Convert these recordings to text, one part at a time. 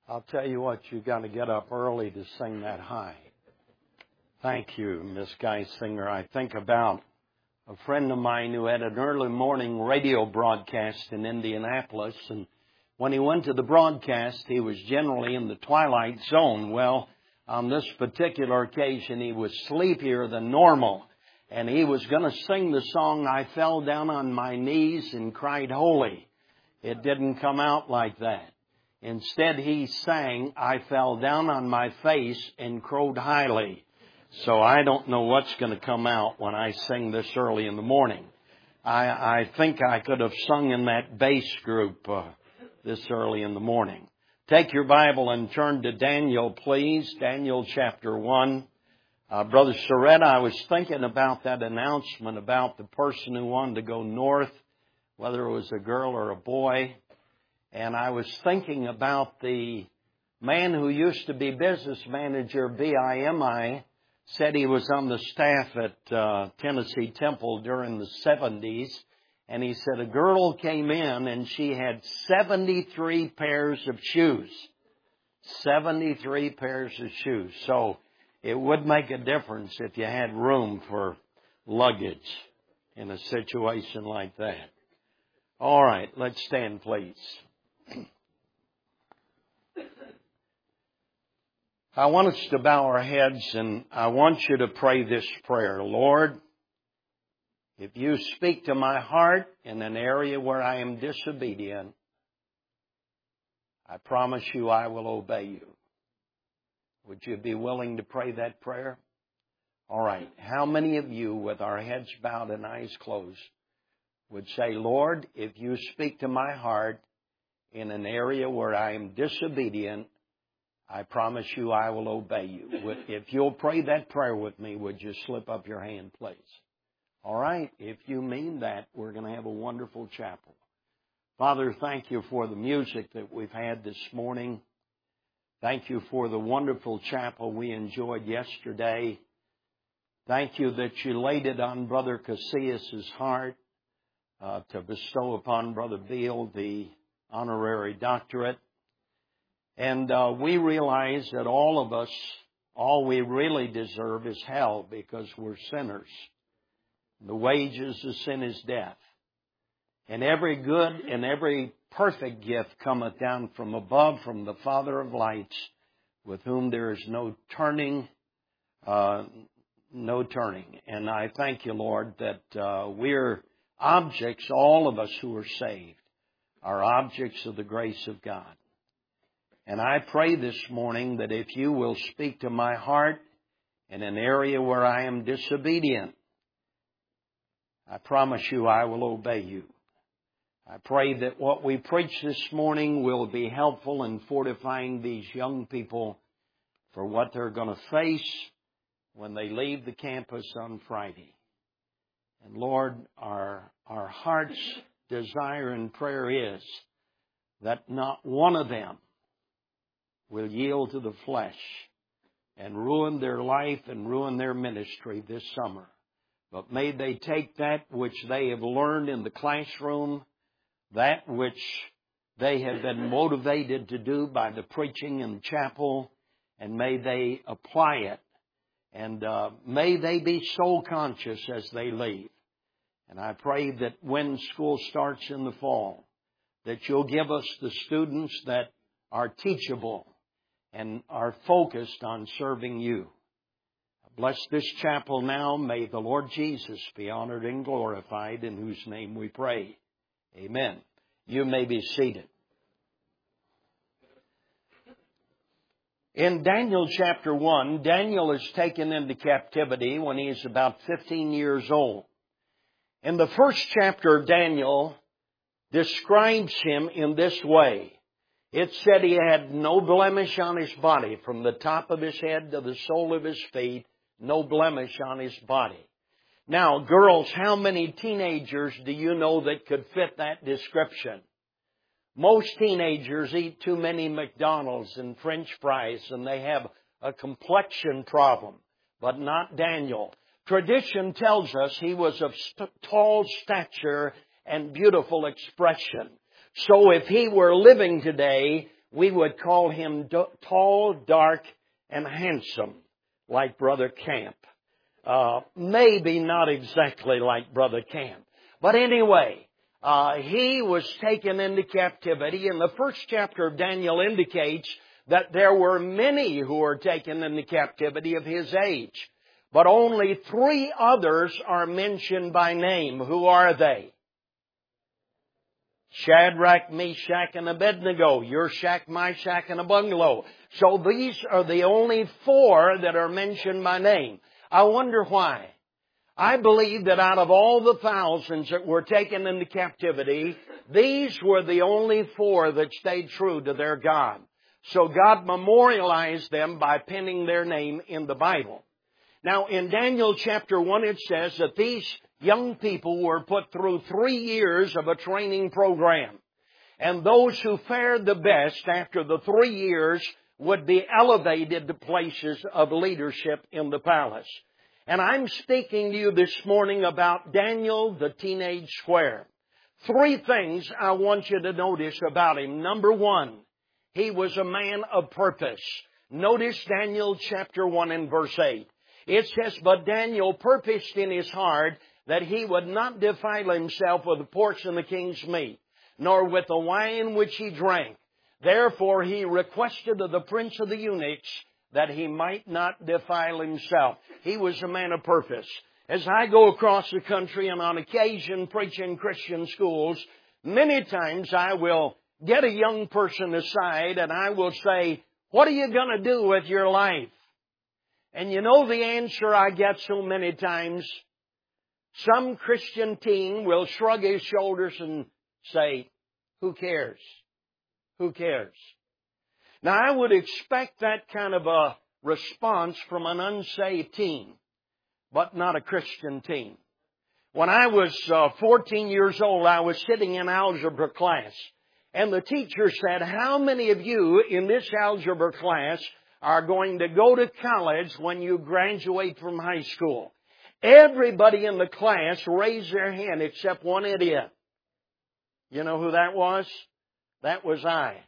I'll tell you what, you got to get up early to sing that high. Thank you, Miss Geisinger. I think about a friend of mine who had an early morning radio broadcast in Indianapolis, and when he went to the broadcast, he was generally in the twilight zone. Well, on this particular occasion, he was sleepier than normal, and he was going to sing the song, "I Fell Down on My Knees and Cried Holy." It didn't come out like that. Instead, he sang, "I fell down on my face and crowed highly." So I don't know what's going to come out when I sing this early in the morning. I think I could have sung in that bass group this early in the morning. Take your Bible and turn to Daniel, please. Daniel chapter 1. Brother Soretta, I was thinking about that announcement about the person who wanted to go north, whether it was a girl or a boy. And I was thinking about the man who used to be business manager, BIMI, said he was on the staff at Tennessee Temple during the 70s. And he said a girl came in and she had 73 pairs of shoes. 73 pairs of shoes. So it would make a difference if you had room for luggage in a situation like that. All right, let's stand, please. I want us to bow our heads, and I want you to pray this prayer. Lord, if you speak to my heart in an area where I am disobedient, I promise you I will obey you. Would you be willing to pray that prayer? All right. How many of you, with our heads bowed and eyes closed, would say, Lord, if you speak to my heart in an area where I am disobedient, I promise you I will obey you. If you'll pray that prayer with me, would you slip up your hand, please? All right. If you mean that, we're going to have a wonderful chapel. Father, thank you for the music that we've had this morning. Thank you for the wonderful chapel we enjoyed yesterday. Thank you that you laid it on Brother Casillas' heart to bestow upon Brother Beal the honorary doctorate. And we realize that all of us, all we really deserve is hell because we're sinners. The wages of sin is death. And every good and every perfect gift cometh down from above, from the Father of lights, with whom there is no turning. And I thank you, Lord, that we're objects, all of us who are saved, are objects of the grace of God. And I pray this morning that if you will speak to my heart in an area where I am disobedient, I promise you I will obey you. I pray that what we preach this morning will be helpful in fortifying these young people for what they're going to face when they leave the campus on Friday. And Lord, our heart's desire and prayer is that not one of them will yield to the flesh and ruin their life and ruin their ministry this summer. But may they take that which they have learned in the classroom, that which they have been motivated to do by the preaching in the chapel, and may they apply it. And may they be soul conscious as they leave. And I pray that when school starts in the fall, that you'll give us the students that are teachable and are focused on serving you. Bless this chapel now. May the Lord Jesus be honored and glorified, in whose name we pray. Amen. You may be seated. In Daniel chapter 1, Daniel is taken into captivity when he is about 15 years old. And the first chapter of Daniel describes him in this way. It said he had no blemish on his body, from the top of his head to the sole of his feet, no blemish on his body. Now, girls, how many teenagers do you know that could fit that description? Most teenagers eat too many McDonald's and French fries, and they have a complexion problem, but not Daniel. Tradition tells us he was of tall stature and beautiful expression. So if he were living today, we would call him tall, dark, and handsome, like Brother Camp. Maybe not exactly like Brother Camp. But anyway, he was taken into captivity, and the first chapter of Daniel indicates that there were many who were taken into captivity of his age. But only 3 others are mentioned by name. Who are they? Shadrach, Meshach, and Abednego. Your shack, my shack, and a bungalow. So these are the only 4 that are mentioned by name. I wonder why. I believe that out of all the thousands that were taken into captivity, these were the only 4 that stayed true to their God. So God memorialized them by penning their name in the Bible. Now, in Daniel chapter 1, it says that these young people were put through 3 years of a training program. And those who fared the best after the 3 years would be elevated to places of leadership in the palace. And I'm speaking to you this morning about Daniel, the teenage square. 3 things I want you to notice about him. Number 1, he was a man of purpose. Notice Daniel chapter 1 and verse 8. It says, "But Daniel purposed in his heart that he would not defile himself with a portion of the king's meat, nor with the wine which he drank. Therefore he requested of the prince of the eunuchs that he might not defile himself." He was a man of purpose. As I go across the country and on occasion preach in Christian schools, many times I will get a young person aside and I will say, "What are you going to do with your life?" And you know the answer I get so many times? Some Christian teen will shrug his shoulders and say, "Who cares? Who cares?" Now, I would expect that kind of a response from an unsaved teen, but not a Christian teen. When I was 14 years old, I was sitting in algebra class, and the teacher said, "How many of you in this algebra class are going to go to college when you graduate from high school?" Everybody in the class raised their hand except one idiot. You know who that was? That was I.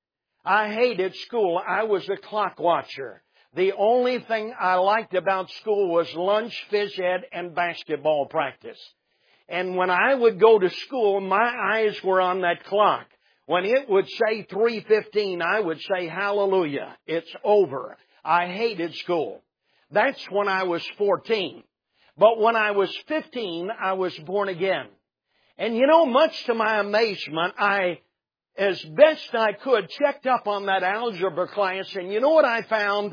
I hated school. I was a clock watcher. The only thing I liked about school was lunch, phys ed, and basketball practice. And when I would go to school, my eyes were on that clock. When it would say 3:15, I would say, "Hallelujah, it's over." I hated school. That's when I was 14. But when I was 15, I was born again. And you know, much to my amazement, I, as best I could, checked up on that algebra class, and you know what I found?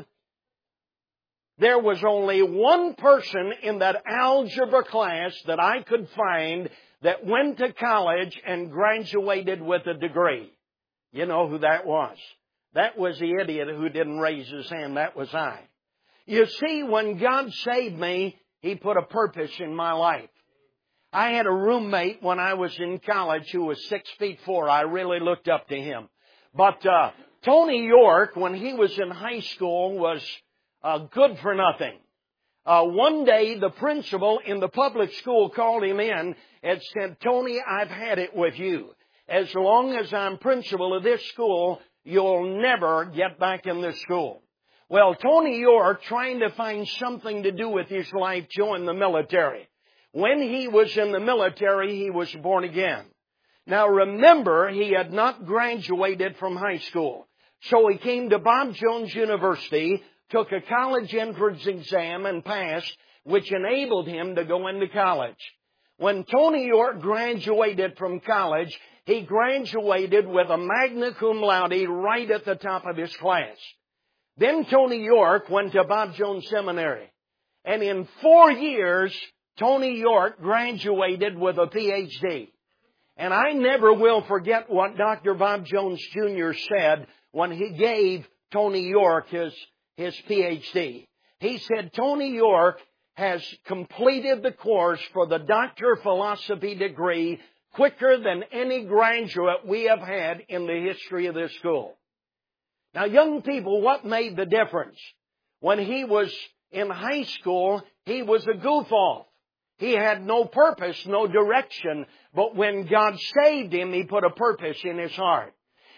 There was only one person in that algebra class that I could find that went to college and graduated with a degree. You know who that was? That was the idiot who didn't raise his hand. That was I. You see, when God saved me, He put a purpose in my life. I had a roommate when I was in college who was 6'4". I really looked up to him. But Tony York, when he was in high school, was good for nothing. One day, the principal in the public school called him in and said, "Tony, I've had it with you. As long as I'm principal of this school, you'll never get back in this school." Well, Tony York, trying to find something to do with his life, joined the military. When he was in the military, he was born again. Now remember, he had not graduated from high school. So he came to Bob Jones University, took a college entrance exam and passed, which enabled him to go into college. When Tony York graduated from college, he graduated with a magna cum laude right at the top of his class. Then Tony York went to Bob Jones Seminary. And in 4 years, Tony York graduated with a PhD. And I never will forget what Dr. Bob Jones Jr. said when he gave Tony York his PhD. He said, "Tony York has completed the course for the Doctor of Philosophy degree quicker than any graduate we have had in the history of this school." Now, young people, what made the difference? When he was in high school, he was a goof-off. He had no purpose, no direction. But when God saved him, He put a purpose in his heart.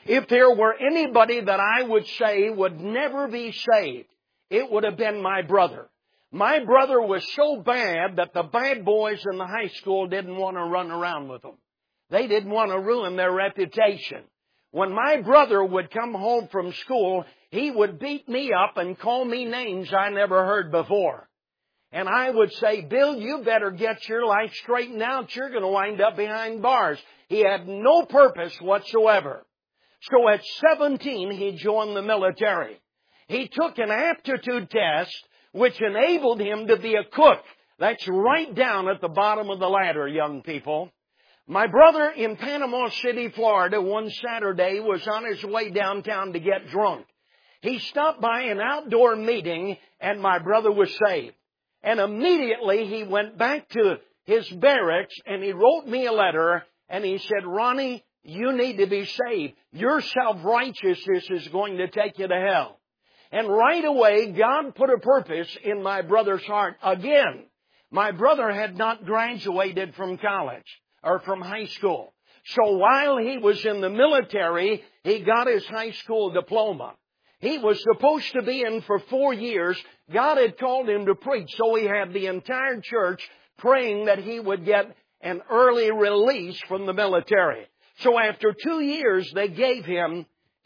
If there were anybody that I would say would never be saved, it would have been my brother. My brother was so bad that the bad boys in the high school didn't want to run around with him. They didn't want to ruin their reputation. When my brother would come home from school, he would beat me up and call me names I never heard before. And I would say, Bill, you better get your life straightened out. You're going to wind up behind bars. He had no purpose whatsoever. So at 17, he joined the military. He took an aptitude test which enabled him to be a cook. That's right down at the bottom of the ladder, young people. My brother in Panama City, Florida, one Saturday was on his way downtown to get drunk. He stopped by an outdoor meeting and my brother was saved. And immediately he went back to his barracks and he wrote me a letter and he said, Ronnie, you need to be saved. Your self-righteousness is going to take you to hell. And right away, God put a purpose in my brother's heart. Again, my brother had not graduated from college or from high school. So while he was in the military, he got his high school diploma. He was supposed to be in for 4 years. God had called him to preach, so he had the entire church praying that he would get an early release from the military. So after 2 years, they gave him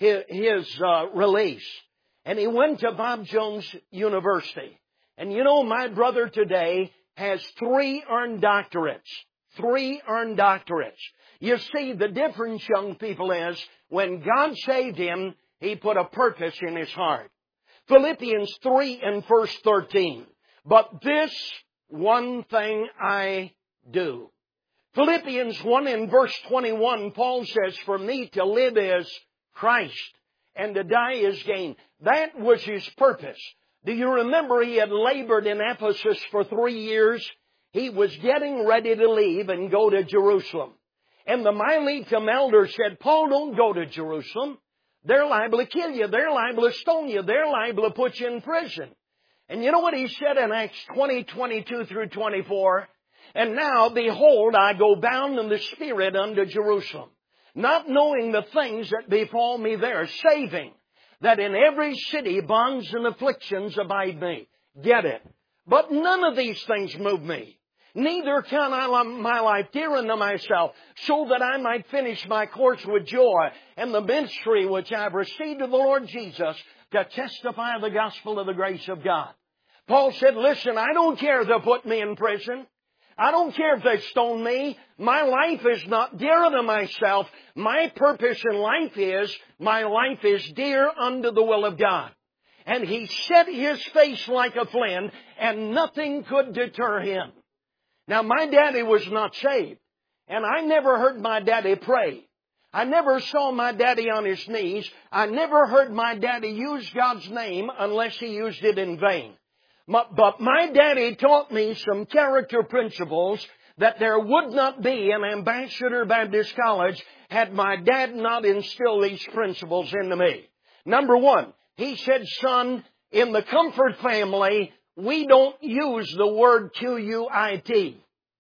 his release. And he went to Bob Jones University. And you know, my brother today has 3 earned doctorates. 3 earned doctorates. You see, the difference, young people, is when God saved him, He put a purpose in his heart. Philippians 3 and verse 13. But this one thing I do. Philippians 1 and verse 21, Paul says, for me to live is Christ and to die is gain. That was his purpose. Do you remember he had labored in Ephesus for 3 years? He was getting ready to leave and go to Jerusalem. And the Miletum elders said, Paul, don't go to Jerusalem. They're liable to kill you. They're liable to stone you. They're liable to put you in prison. And you know what he said in Acts 20, 22 through 24? And now, behold, I go bound in the Spirit unto Jerusalem, not knowing the things that befall me there, saving that in every city bonds and afflictions abide me. Get it? But none of these things move me. Neither count I my life dear unto myself, so that I might finish my course with joy and the ministry which I have received of the Lord Jesus to testify of the gospel of the grace of God. Paul said, listen, I don't care if they'll put me in prison. I don't care if they stone me. My life is not dear unto myself. My purpose in life is, my life is dear unto the will of God. And he set his face like a flint, and nothing could deter him. Now, my daddy was not saved, and I never heard my daddy pray. I never saw my daddy on his knees. I never heard my daddy use God's name unless he used it in vain. But my daddy taught me some character principles that there would not be an Ambassador Baptist College had my dad not instilled these principles into me. Number one, he said, son, in the Comfort family, we don't use the word Q-U-I-T.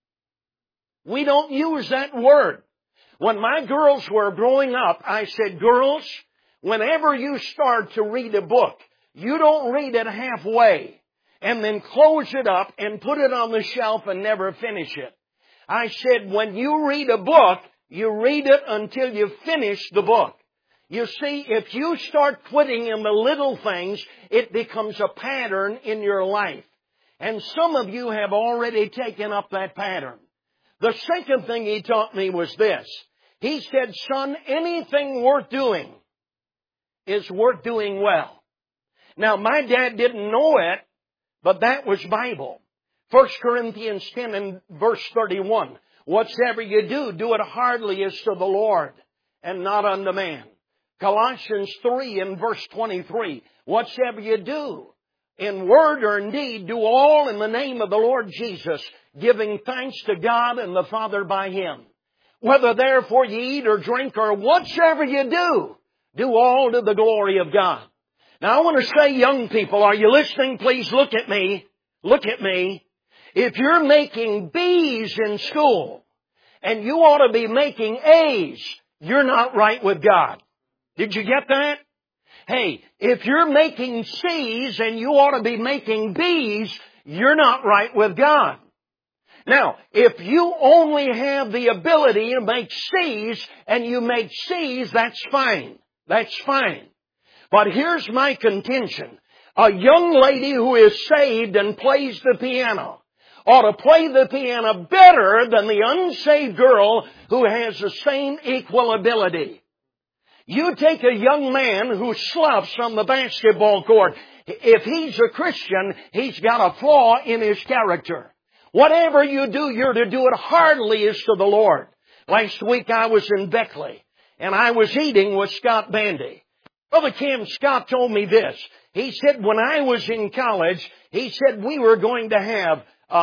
We don't use that word. When my girls were growing up, I said, girls, whenever you start to read a book, you don't read it halfway and then close it up and put it on the shelf and never finish it. I said, when you read a book, you read it until you finish the book. You see, if you start quitting in the little things, it becomes a pattern in your life. And some of you have already taken up that pattern. The second thing he taught me was this. He said, son, anything worth doing is worth doing well. Now, my dad didn't know it, but that was Bible. 1 Corinthians 10 and verse 31. Whatsoever you do, do it heartily as to the Lord and not unto man. Colossians 3 and verse 23. Whatsoever you do, in word or in deed, do all in the name of the Lord Jesus, giving thanks to God and the Father by Him. Whether therefore ye eat or drink or whatsoever you do all to the glory of God. Now I want to say, young people, are you listening? Please look at me. Look at me. If you're making B's in school and you ought to be making A's, you're not right with God. Did you get that? Hey, if you're making C's and you ought to be making B's, you're not right with God. Now, if you only have the ability to make C's and you make C's, that's fine. That's fine. But here's my contention. A young lady who is saved and plays the piano ought to play the piano better than the unsaved girl who has the same equal ability. You take a young man who sloughs on the basketball court. If he's a Christian, he's got a flaw in his character. Whatever you do, you're to do it heartily as to the Lord. Last week I was in Beckley, and I was eating with Scott Bandy. Brother Kim Scott told me this. He said when I was in college, he said we were going to have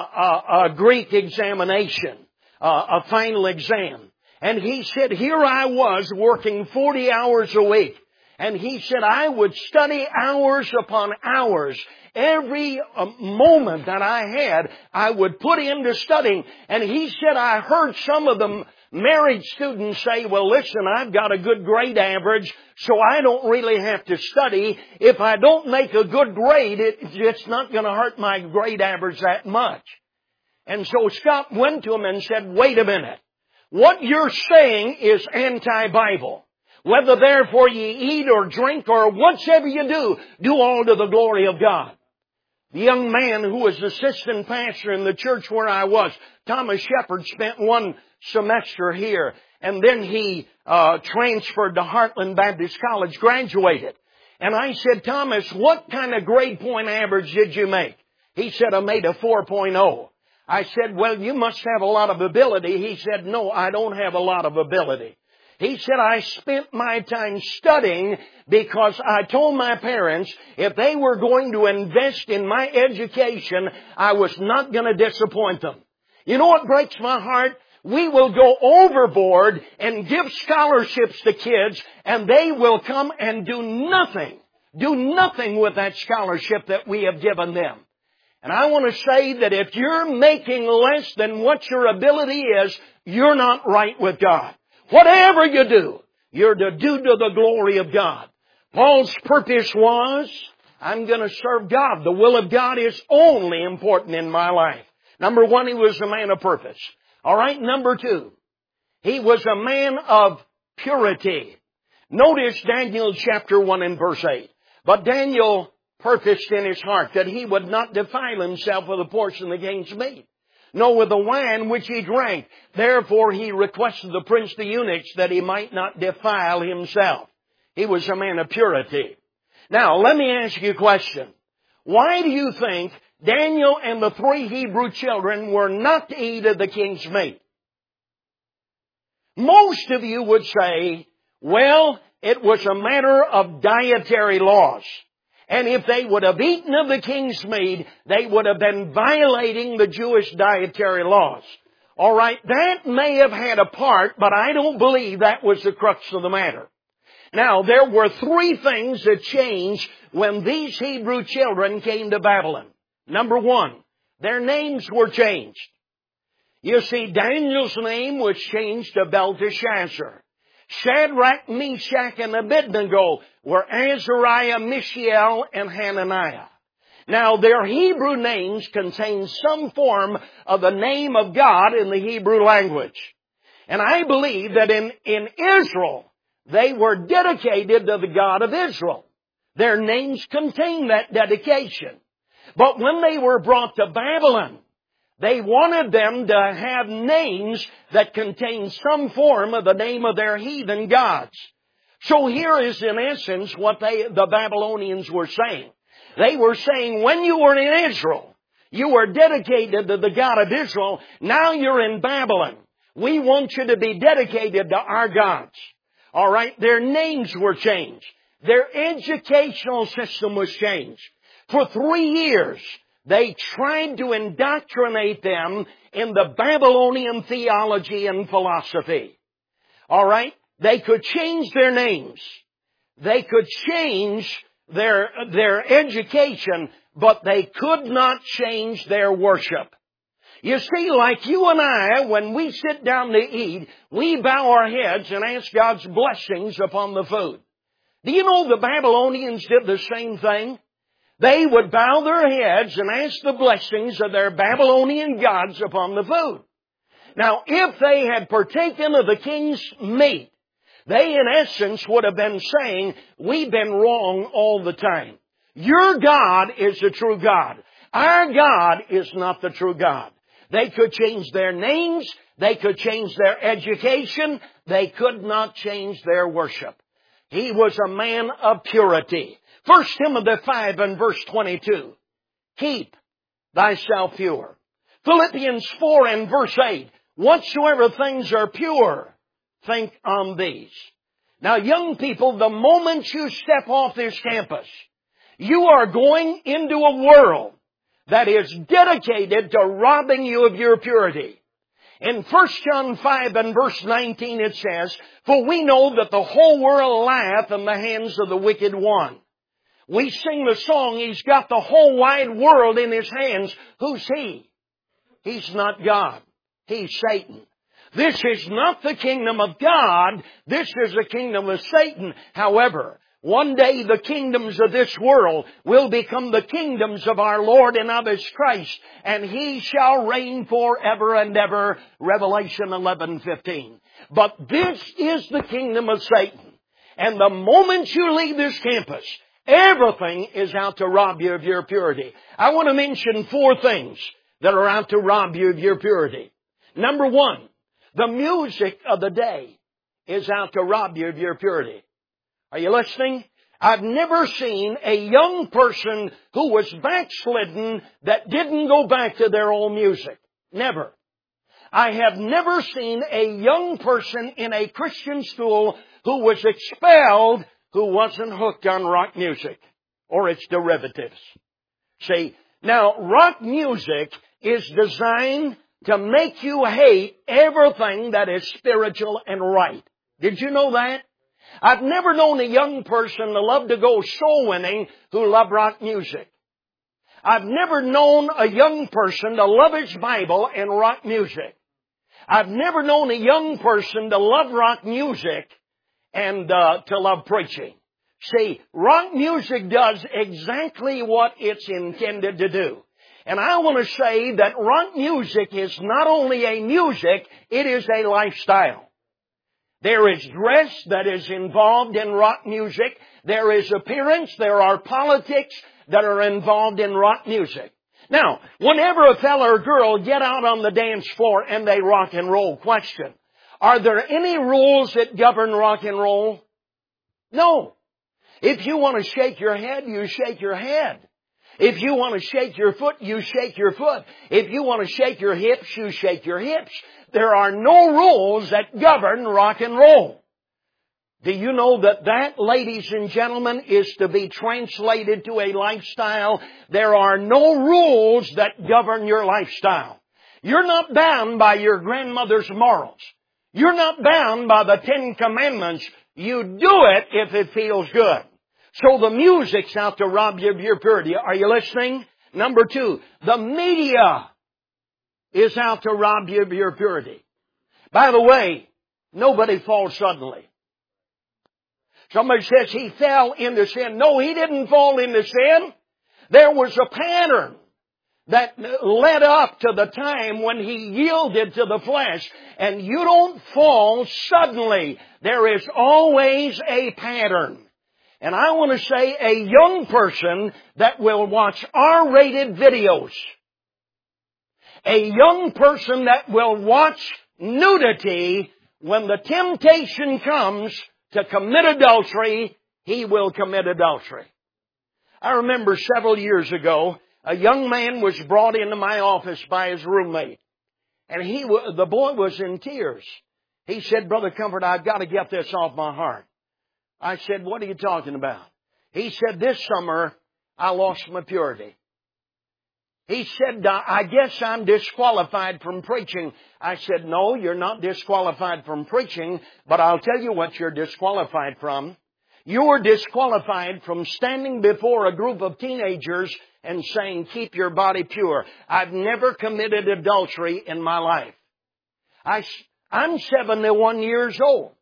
a Greek examination, a final exam. And he said, here I was working 40 hours a week. And he said, I would study hours upon hours. Every moment that I had, I would put into studying. And he said, I heard some of the married students say, well, listen, I've got a good grade average, so I don't really have to study. If I don't make a good grade, it's not going to hurt my grade average that much. And so Scott went to him and said, wait a minute. What you're saying is anti-Bible. Whether therefore ye eat or drink or whatsoever you do all to the glory of God. The young man who was assistant pastor in the church where I was, Thomas Shepard, spent one semester here, and then he transferred to Heartland Baptist College, graduated. And I said, Thomas, what kind of grade point average did you make? He said, I made a 4.0. I said, well, you must have a lot of ability. He said, no, I don't have a lot of ability. He said, I spent my time studying because I told my parents if they were going to invest in my education, I was not going to disappoint them. You know what breaks my heart? We will go overboard and give scholarships to kids, and they will come and do nothing with that scholarship that we have given them. And I want to say that if you're making less than what your ability is, you're not right with God. Whatever you do, you're to do to the glory of God. Paul's purpose was, I'm going to serve God. The will of God is only important in my life. Number one, he was a man of purpose. All right, number two, he was a man of purity. Notice Daniel chapter 1 and verse 8. But Daniel purposed in his heart that he would not defile himself with a portion of the king's meat, nor with the wine which he drank. Therefore he requested the prince the eunuchs that he might not defile himself. He was a man of purity. Now, let me ask you a question. Why do you think Daniel and the 3 Hebrew children were not to eat of the king's meat? Most of you would say, well, it was a matter of dietary laws. And if they would have eaten of the king's meat, they would have been violating the Jewish dietary laws. All right, that may have had a part, but I don't believe that was the crux of the matter. Now, there were 3 things that changed when these Hebrew children came to Babylon. Number 1, their names were changed. You see, Daniel's name was changed to Belteshazzar. Shadrach, Meshach, and Abednego were Azariah, Mishael, and Hananiah. Now, their Hebrew names contain some form of the name of God in the Hebrew language. And I believe that in Israel, they were dedicated to the God of Israel. Their names contain that dedication. But when they were brought to Babylon, they wanted them to have names that contained some form of the name of their heathen gods. So here is in essence what the Babylonians were saying. They were saying, when you were in Israel, you were dedicated to the God of Israel. Now you're in Babylon. We want you to be dedicated to our gods. All right, their names were changed. Their educational system was changed. For 3 years, they tried to indoctrinate them in the Babylonian theology and philosophy. All right? They could change their names. They could change their education, but they could not change their worship. You see, like you and I, when we sit down to eat, we bow our heads and ask God's blessings upon the food. Do you know the Babylonians did the same thing? They would bow their heads and ask the blessings of their Babylonian gods upon the food. Now, if they had partaken of the king's meat, they in essence would have been saying, we've been wrong all the time. Your God is the true God. Our God is not the true God. They could change their names. They could change their education. They could not change their worship. He was a man of purity. 1 Timothy 5 and verse 22. Keep thyself pure. Philippians 4 and verse 8. Whatsoever things are pure, think on these. Now, young people, the moment you step off this campus, you are going into a world that is dedicated to robbing you of your purity. In 1 John 5 and verse 19 it says, For we know that the whole world lieth in the hands of the wicked one. We sing the song, He's got the whole wide world in His hands. Who's He? He's not God. He's Satan. This is not the kingdom of God. This is the kingdom of Satan. However, one day the kingdoms of this world will become the kingdoms of our Lord and of His Christ, and He shall reign forever and ever. Revelation 11:15. But this is the kingdom of Satan. And the moment you leave this campus, everything is out to rob you of your purity. I want to mention 4 things that are out to rob you of your purity. Number 1, the music of the day is out to rob you of your purity. Are you listening? I've never seen a young person who was backslidden that didn't go back to their old music. Never. I have never seen a young person in a Christian school who was expelled who wasn't hooked on rock music or its derivatives. See, now rock music is designed to make you hate everything that is spiritual and right. Did you know that? I've never known a young person to love to go soul winning who loved rock music. I've never known a young person to love his Bible and rock music. I've never known a young person to love rock music and to love preaching. See, rock music does exactly what it's intended to do. And I want to say that rock music is not only a music, it is a lifestyle. There is dress that is involved in rock music. There is appearance. There are politics that are involved in rock music. Now, whenever a fella or girl get out on the dance floor and they rock and roll, question, are there any rules that govern rock and roll? No. If you want to shake your head, you shake your head. If you want to shake your foot, you shake your foot. If you want to shake your hips, you shake your hips. There are no rules that govern rock and roll. Do you know that, ladies and gentlemen, is to be translated to a lifestyle? There are no rules that govern your lifestyle. You're not bound by your grandmother's morals. You're not bound by the 10 Commandments. You do it if it feels good. So the music's out to rob you of your purity. Are you listening? Number 2, the media is out to rob you of your purity. By the way, nobody falls suddenly. Somebody says he fell into sin. No, he didn't fall into sin. There was a pattern that led up to the time when he yielded to the flesh. And you don't fall suddenly. There is always a pattern. And I want to say a young person that will watch R-rated videos, a young person that will watch nudity, when the temptation comes to commit adultery, he will commit adultery. I remember several years ago, a young man was brought into my office by his roommate. And the boy was in tears. He said, Brother Comfort, I've got to get this off my heart. I said, what are you talking about? He said, this summer, I lost my purity. He said, I guess I'm disqualified from preaching. I said, no, you're not disqualified from preaching, but I'll tell you what you're disqualified from. You're disqualified from standing before a group of teenagers and saying, keep your body pure. I've never committed adultery in my life. I'm 71 years old.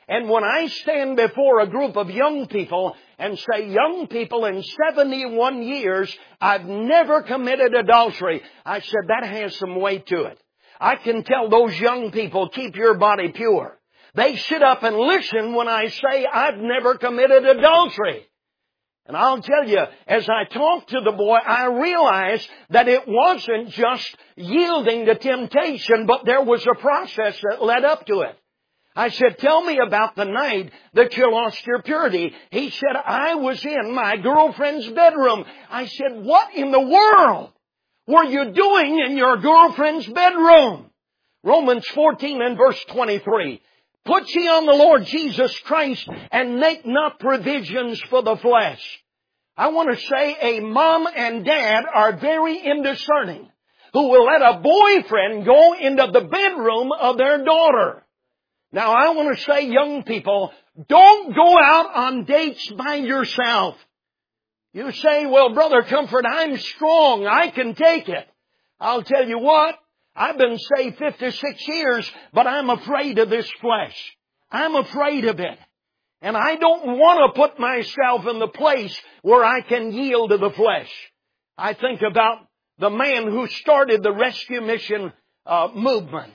And when I stand before a group of young people and say, young people, in 71 years, I've never committed adultery, I said, that has some weight to it. I can tell those young people, keep your body pure. They sit up and listen when I say, I've never committed adultery. And I'll tell you, as I talked to the boy, I realized that it wasn't just yielding to temptation, but there was a process that led up to it. I said, tell me about the night that you lost your purity. He said, I was in my girlfriend's bedroom. I said, what in the world were you doing in your girlfriend's bedroom? Romans 14 and verse 23. Put ye on the Lord Jesus Christ and make not provisions for the flesh. I want to say a mom and dad are very indiscerning who will let a boyfriend go into the bedroom of their daughter. Now, I want to say, young people, don't go out on dates by yourself. You say, well, Brother Comfort, I'm strong. I can take it. I'll tell you what, I've been saved 56 years, but I'm afraid of this flesh. I'm afraid of it. And I don't want to put myself in the place where I can yield to the flesh. I think about the man who started the rescue mission movement.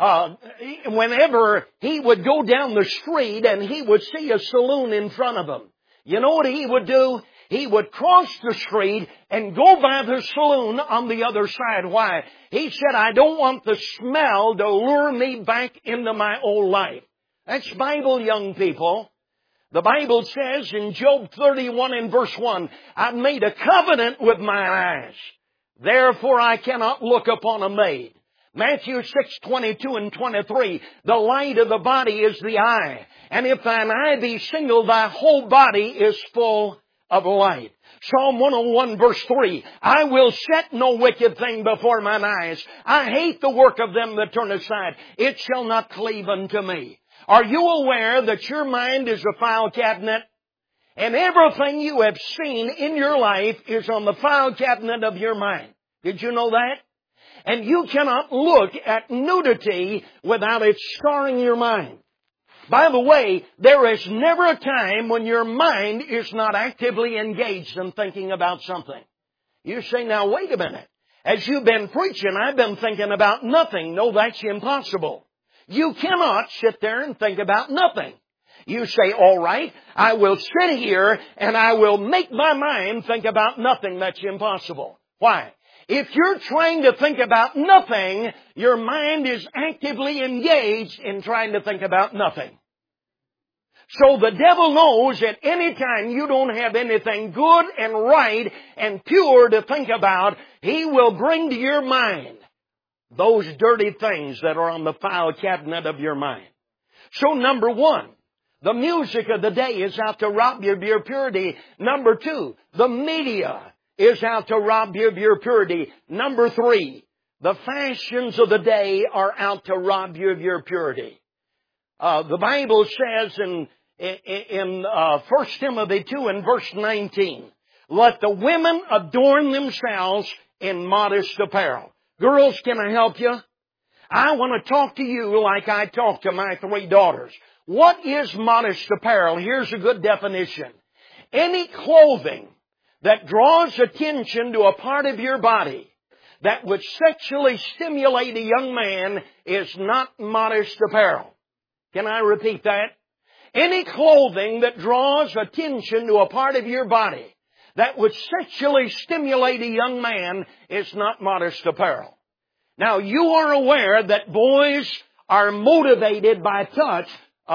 Whenever he would go down the street and he would see a saloon in front of him, you know what he would do? He would cross the street and go by the saloon on the other side. Why? He said, I don't want the smell to lure me back into my old life. That's Bible, young people. The Bible says in Job 31 and verse 1, I've made a covenant with my eyes. Therefore I cannot look upon a maid. Matthew 6:22 and 23, the light of the body is the eye. And if thine eye be single, thy whole body is full of light. Psalm 101 verse 3, I will set no wicked thing before mine eyes. I hate the work of them that turn aside. It shall not cleave unto me. Are you aware that your mind is a file cabinet? And everything you have seen in your life is on the file cabinet of your mind. Did you know that? And you cannot look at nudity without it scarring your mind. By the way, there is never a time when your mind is not actively engaged in thinking about something. You say, now wait a minute. As you've been preaching, I've been thinking about nothing. No, that's impossible. You cannot sit there and think about nothing. You say, all right, I will sit here and I will make my mind think about nothing. That's impossible. Why? If you're trying to think about nothing, your mind is actively engaged in trying to think about nothing. So the devil knows at any time you don't have anything good and right and pure to think about, he will bring to your mind those dirty things that are on the file cabinet of your mind. So number one, the music of the day is out to rob you of your purity. Number two, the media is out to rob you of your purity. Number three, the fashions of the day are out to rob you of your purity. The Bible says in 1 Timothy 2 and verse 19, let the women adorn themselves in modest apparel. Girls, can I help you? I want to talk to you like I talk to my three daughters. What is modest apparel? Here's a good definition. Any clothing that draws attention to a part of your body that would sexually stimulate a young man is not modest apparel. Can I repeat that? Any clothing that draws attention to a part of your body that would sexually stimulate a young man is not modest apparel. Now, you are aware that boys are motivated by touch,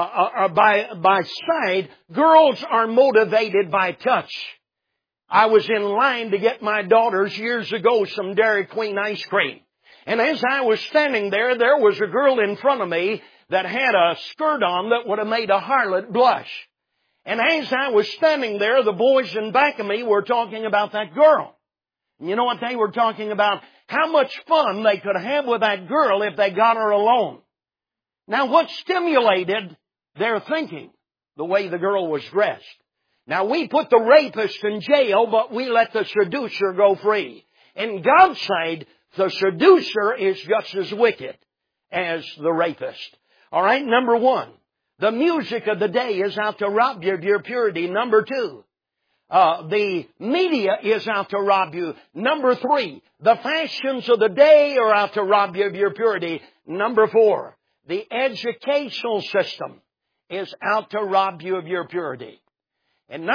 by sight. Girls are motivated by touch. I was in line to get my daughters years ago some Dairy Queen ice cream. And as I was standing there, there was a girl in front of me that had a skirt on that would have made a harlot blush. And as I was standing there, the boys in back of me were talking about that girl. And you know what they were talking about? How much fun they could have with that girl if they got her alone. Now, what stimulated their thinking? The way the girl was dressed. Now, we put the rapist in jail, but we let the seducer go free. In God's sight, the seducer is just as wicked as the rapist. All right, number one. The music of the day is out to rob you of your purity. Number 2. The media is out to rob you. Number 3. The fashions of the day are out to rob you of your purity. Number 4. The educational system is out to rob you of your purity. In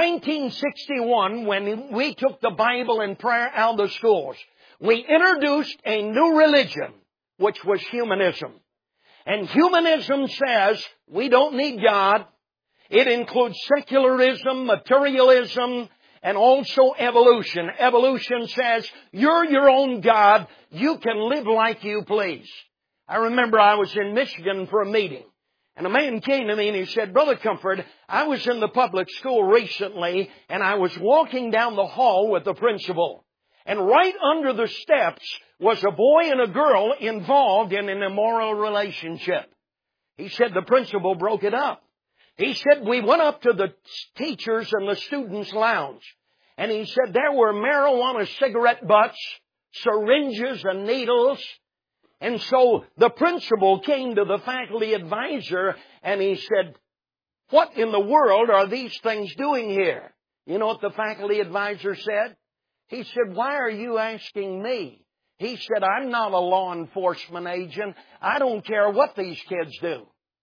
1961, when we took the Bible and prayer out of the schools, we introduced a new religion, which was humanism. And humanism says we don't need God. It includes secularism, materialism, and also evolution. Evolution says you're your own God. You can live like you please. I remember I was in Michigan for a meeting. And a man came to me and he said, Brother Comfort, I was in the public school recently and I was walking down the hall with the principal. And right under the steps was a boy and a girl involved in an immoral relationship. He said the principal broke it up. He said we went up to the teachers and the students' lounge. And he said there were marijuana cigarette butts, syringes and needles. And so the principal came to the faculty advisor and he said, what in the world are these things doing here? You know what the faculty advisor said? He said, why are you asking me? He said, I'm not a law enforcement agent. I don't care what these kids do.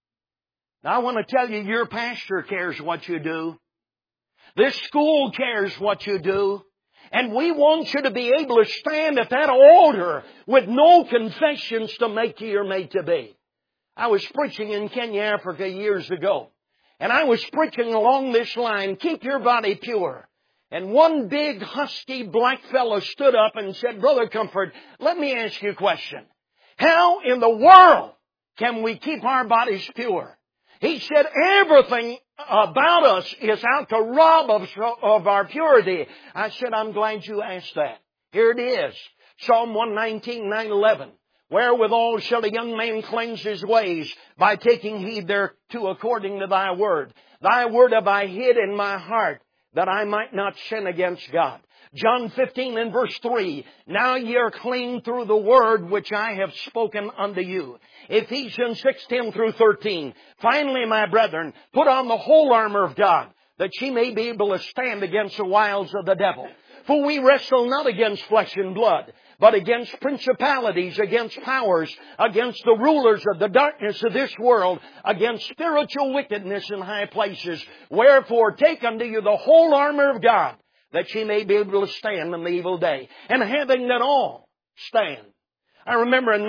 Now I want to tell you, your pastor cares what you do. This school cares what you do. And we want you to be able to stand at that altar with no confessions to make to your mate to be. I was preaching in Kenya, Africa years ago. And I was preaching along this line, keep your body pure. And one big husky black fellow stood up and said, Brother Comfort, let me ask you a question. How in the world can we keep our bodies pure? He said, everything about us is out to rob us of our purity. I said, I'm glad you asked that. Here it is. Psalm 119, 9-11. Wherewithal shall a young man cleanse his ways? By taking heed thereto according to thy word. Thy word have I hid in my heart, that I might not sin against God. John 15 and verse 3, now ye are clean through the word which I have spoken unto you. Ephesians 6:10 through 13. Finally, my brethren, put on the whole armor of God, that ye may be able to stand against the wiles of the devil. For we wrestle not against flesh and blood, but against principalities, against powers, against the rulers of the darkness of this world, against spiritual wickedness in high places. Wherefore take unto you the whole armor of God, that ye may be able to stand in the evil day. And having done all, stand. I remember in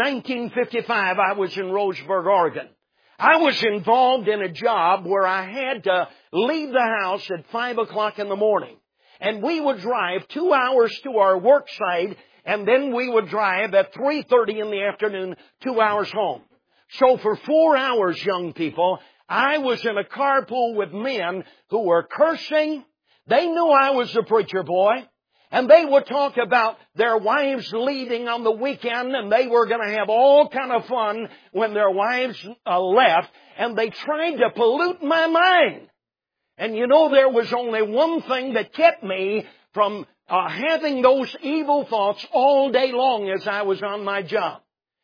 1955, I was in Roseburg, Oregon. I was involved in a job where I had to leave the house at 5 o'clock in the morning. And we would drive 2 hours to our work site, and then we would drive at 3:30 in the afternoon, 2 hours home. So for 4 hours, young people, I was in a carpool with men who were cursing. They knew I was the preacher boy. And they would talk about their wives leaving on the weekend, and they were going to have all kind of fun when their wives left. And they tried to pollute my mind. And you know, there was only one thing that kept me from having those evil thoughts all day long as I was on my job.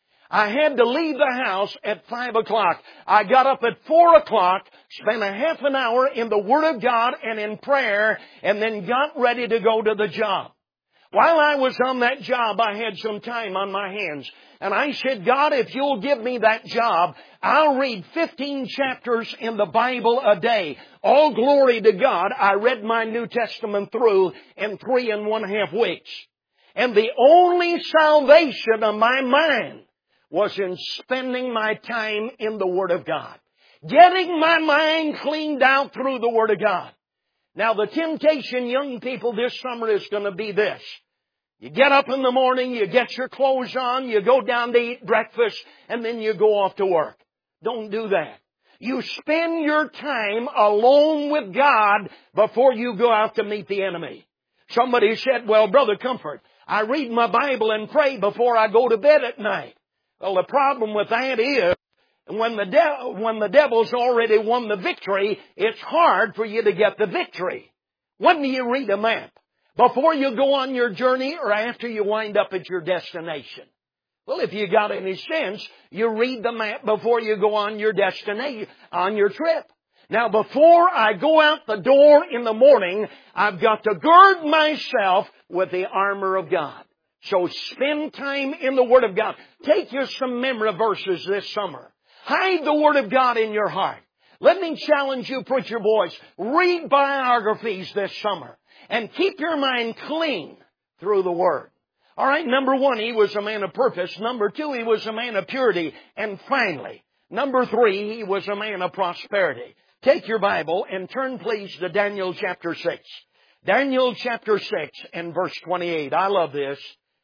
I had to leave the house at 5 o'clock. I got up at 4 o'clock, spent a half an hour in the Word of God and in prayer, and then got ready to go to the job. While I was on that job, I had some time on my hands. And I said, God, if you'll give me that job, I'll read 15 chapters in the Bible a day. All glory to God. I read my New Testament through in 3.5 weeks. And the only salvation of my mind was in spending my time in the Word of God. Getting my mind cleaned out through the Word of God. Now the temptation, young people, this summer is going to be this. You get up in the morning, you get your clothes on, you go down to eat breakfast, and then you go off to work. Don't do that. You spend your time alone with God before you go out to meet the enemy. Somebody said, well, Brother Comfort, I read my Bible and pray before I go to bed at night. Well, the problem with that is when the devil's already won the victory, it's hard for you to get the victory. When do you read a map? Before you go on your journey or after you wind up at your destination? Well, if you got any sense, you read the map before you go on your destination, on your trip. Now, before I go out the door in the morning, I've got to gird myself with the armor of God. So spend time in the Word of God. Take you some memory verses this summer. Hide the Word of God in your heart. Let me challenge you, preacher boys. Read biographies this summer. And keep your mind clean through the Word. All right, number one, he was a man of purpose. Number two, he was a man of purity. And finally, number three, he was a man of prosperity. Take your Bible and turn please to Daniel chapter 6. Daniel chapter 6 and verse 28. I love this.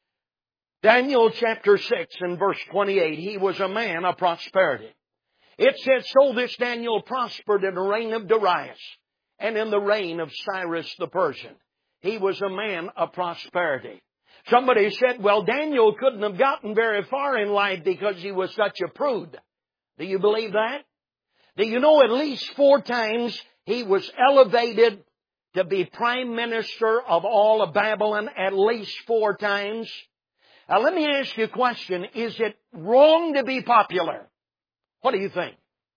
Daniel chapter 6 and verse 28. He was a man of prosperity. It says, so this Daniel prospered in the reign of Darius and in the reign of Cyrus the Persian. He was a man of prosperity. Somebody said, well, Daniel couldn't have gotten very far in life because he was such a prude. Do you believe that? Do you know at least 4 times he was elevated to be prime minister of all of Babylon? At least 4 times. Now let me ask you a question. Is it wrong to be popular? What do you think?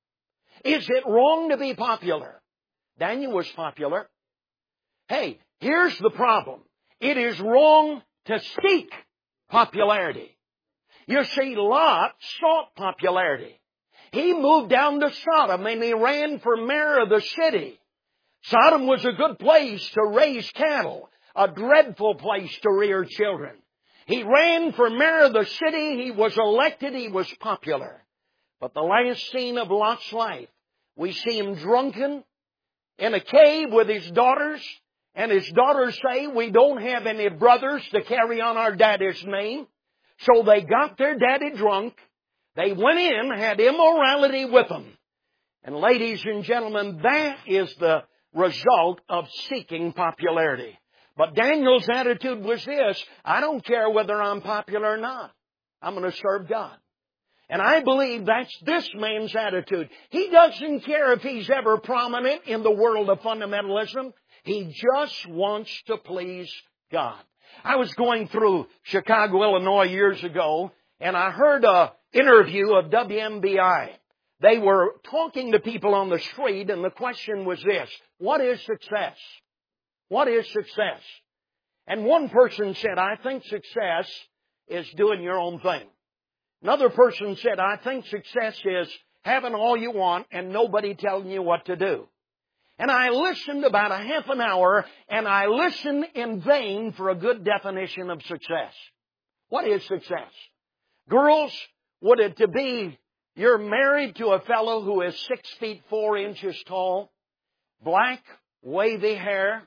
Is it wrong to be popular? Daniel was popular. Hey, here's the problem. It is wrong to seek popularity. You see, Lot sought popularity. He moved down to Sodom and he ran for mayor of the city. Sodom was a good place to raise cattle, a dreadful place to rear children. He ran for mayor of the city. He was elected. He was popular. But the last scene of Lot's life, we see him drunken in a cave with his daughters. And his daughters say, we don't have any brothers to carry on our daddy's name. So they got their daddy drunk. They went in, had immorality with them. And ladies and gentlemen, that is the result of seeking popularity. But Daniel's attitude was this: I don't care whether I'm popular or not. I'm going to serve God. And I believe that's this man's attitude. He doesn't care if he's ever prominent in the world of fundamentalism. He just wants to please God. I was going through Chicago, Illinois years ago, and I heard an interview of WMBI. They were talking to people on the street, and the question was this: what is success? What is success? And one person said, I think success is doing your own thing. Another person said, I think success is having all you want and nobody telling you what to do. And I listened about a half an hour, and I listened in vain for a good definition of success. What is success? Girls, would it to be you're married to a fellow who is 6 feet 4 inches tall, black, wavy hair,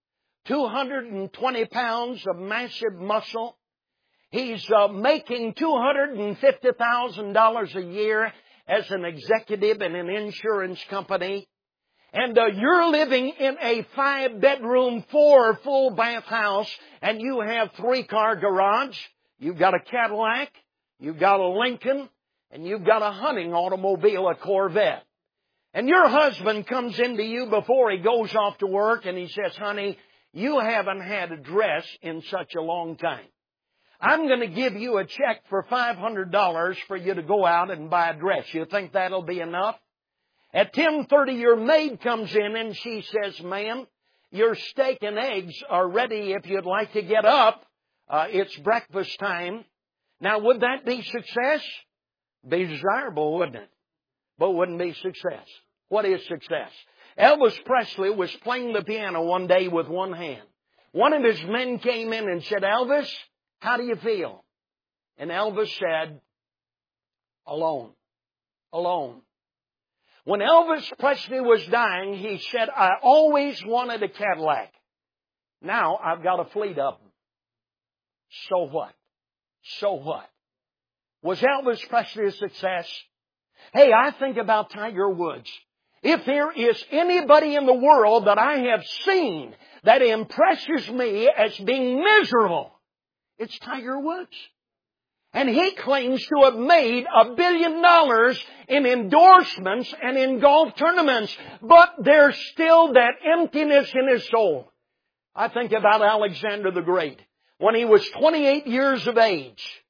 220 pounds of massive muscle. He's making $250,000 a year as an executive in an insurance company. And you're living in a 5-bedroom, 4 full bath house, and you have 3-car garage. You've got a Cadillac, you've got a Lincoln, and you've got a hunting automobile, a Corvette. And your husband comes into you before he goes off to work, and he says, honey, you haven't had a dress in such a long time. I'm going to give you a check for $500 for you to go out and buy a dress. You think that'll be enough? At 10:30, your maid comes in and she says, ma'am, your steak and eggs are ready if you'd like to get up. It's breakfast time. Now, would that be success? Be desirable, wouldn't it? But wouldn't be success. What is success? Elvis Presley was playing the piano one day with one hand. One of his men came in and said, Elvis, how do you feel? And Elvis said, alone. Alone. When Elvis Presley was dying, he said, I always wanted a Cadillac. Now I've got a fleet of them. So what? So what? Was Elvis Presley a success? Hey, I think about Tiger Woods. If there is anybody in the world that I have seen that impresses me as being miserable, it's Tiger Woods. And he claims to have made $1 billion in endorsements and in golf tournaments. But there's still that emptiness in his soul. I think about Alexander the Great. When he was 28 years of age,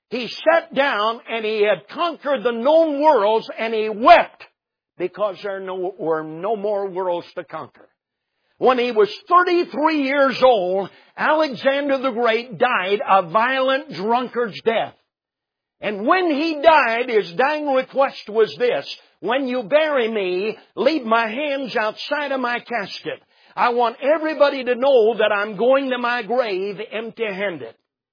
He sat down and he had conquered the known worlds, and he wept because there were no more worlds to conquer. When he was 33 years old, Alexander the Great died a violent drunkard's death. And when he died, his dying request was this: when you bury me, leave my hands outside of my casket. I want everybody to know that I'm going to my grave empty-handed.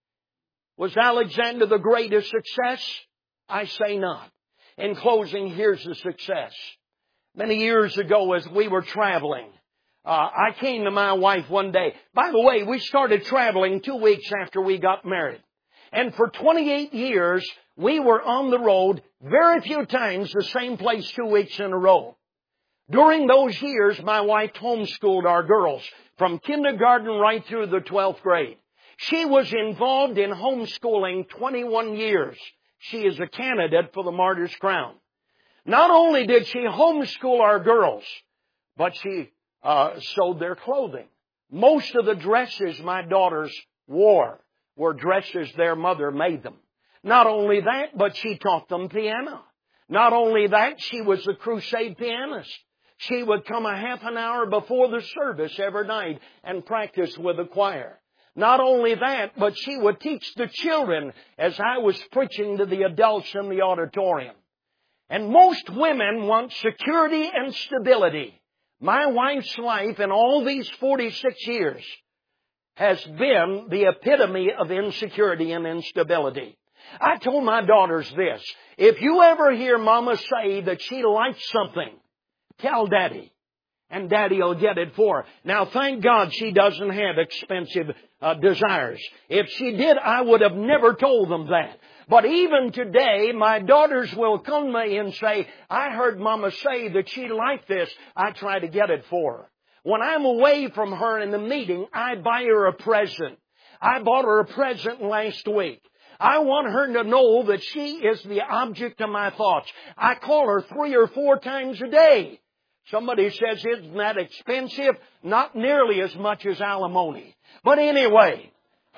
Was Alexander the Great a success? I say not. In closing, here's the success. Many years ago, as we were traveling, I came to my wife one day. By the way, we started traveling 2 weeks after we got married. And for 28 years, we were on the road very few times the same place 2 weeks in a row. During those years, my wife homeschooled our girls from kindergarten right through the 12th grade. She was involved in homeschooling 21 years. She is a candidate for the Martyr's Crown. Not only did she homeschool our girls, but she sewed their clothing. Most of the dresses my daughters wore were dresses their mother made them. Not only that, but she taught them piano. Not only that, she was a crusade pianist. She would come a half an hour before the service every night and practice with the choir. Not only that, but she would teach the children as I was preaching to the adults in the auditorium. And most women want security and stability. My wife's life in all these 46 years has been the epitome of insecurity and instability. I told my daughters this: if you ever hear Mama say that she likes something, tell Daddy, and Daddy will get it for her. Now, thank God she doesn't have expensive desires. If she did, I would have never told them that. But even today, my daughters will come to me and say, I heard Mama say that she liked this. I try to get it for her. When I'm away from her in the meeting, I buy her a present. I bought her a present last week. I want her to know that she is the object of my thoughts. I call her 3 or 4 times a day. Somebody says, isn't that expensive? Not nearly as much as alimony. But anyway,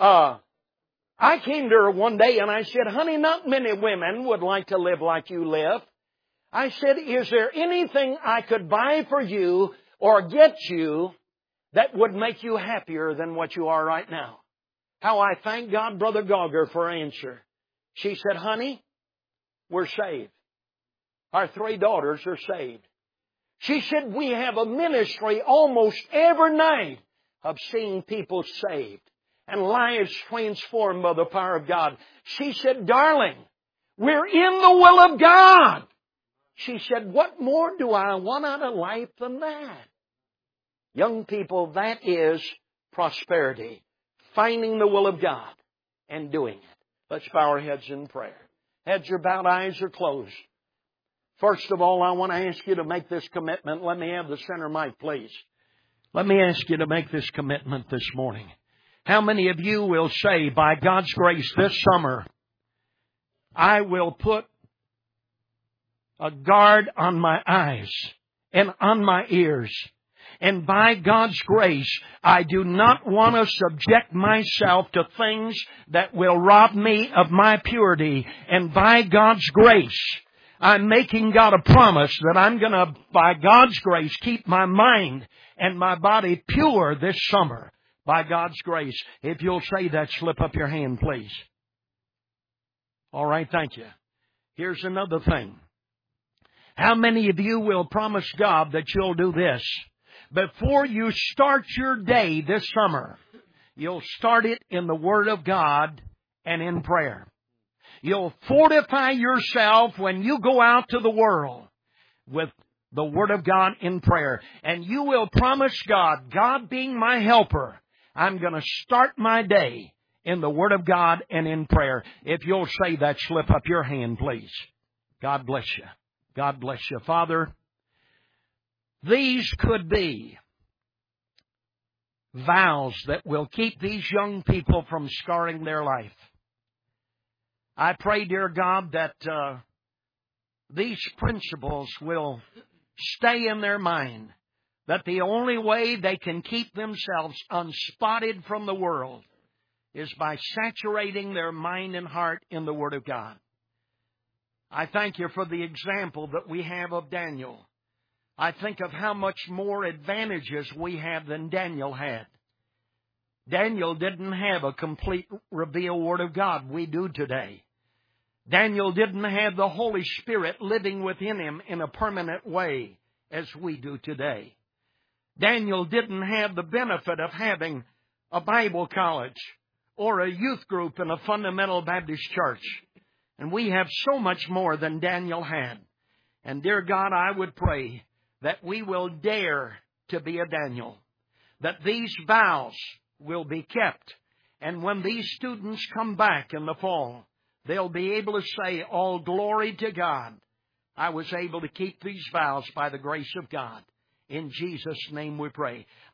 I came to her one day and I said, honey, not many women would like to live like you live. I said, is there anything I could buy for you or get you that would make you happier than what you are right now? How I thank God, Brother Gauger, for her answer. She said, honey, we're saved. Our 3 daughters are saved. She said, we have a ministry almost every night of seeing people saved and lives transformed by the power of God. She said, darling, we're in the will of God. She said, what more do I want out of life than that? Young people, that is prosperity. Finding the will of God and doing it. Let's bow our heads in prayer. Heads are bowed, eyes are closed. First of all, I want to ask you to make this commitment. Let me have the center mic, please. Let me ask you to make this commitment this morning. How many of you will say, by God's grace, this summer, I will put a guard on my eyes and on my ears, and by God's grace, I do not want to subject myself to things that will rob me of my purity. And by God's grace, I'm making God a promise that I'm going to, by God's grace, keep my mind and my body pure this summer. By God's grace. If you'll say that, slip up your hand, please. All right, thank you. Here's another thing. How many of you will promise God that you'll do this? Before you start your day this summer, you'll start it in the Word of God and in prayer. You'll fortify yourself when you go out to the world with the Word of God in prayer. And you will promise God, God being my helper, I'm going to start my day in the Word of God and in prayer. If you'll say that, slip up your hand, please. God bless you. God bless you. Father, these could be vows that will keep these young people from scarring their life. I pray, dear God, that these principles will stay in their mind, that the only way they can keep themselves unspotted from the world is by saturating their mind and heart in the Word of God. I thank you for the example that we have of Daniel. I think of how much more advantages we have than Daniel had. Daniel didn't have a complete revealed Word of God. We do today. Daniel didn't have the Holy Spirit living within him in a permanent way as we do today. Daniel didn't have the benefit of having a Bible college or a youth group in a fundamental Baptist church. And we have so much more than Daniel had. And dear God, I would pray that we will dare to be a Daniel, that these vows will be kept. And when these students come back in the fall, they'll be able to say, all glory to God. I was able to keep these vows by the grace of God. In Jesus' name we pray.